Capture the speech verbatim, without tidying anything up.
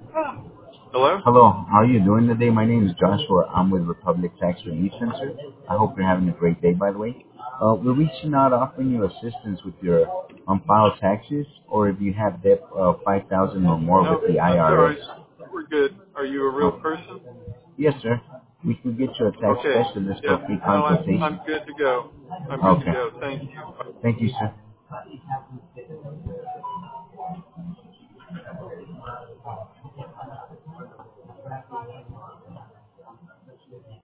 Hello? Hello, how are you doing today? My name is Joshua. I'm with Republic Tax Relief Center. I hope you're having a great day, by the way. Uh, we're reaching out offering you assistance with your unfiled taxes, or if you have debt of five thousand dollars or more No, with the that's all I R S. right. We're good. Are you a real Oh, person? yes, sir. We can get you a tax Okay. specialist for Yep. a free No, I'm I'm consultation. good to go. I'm good to Okay. go. Thank you. Thank you, sir.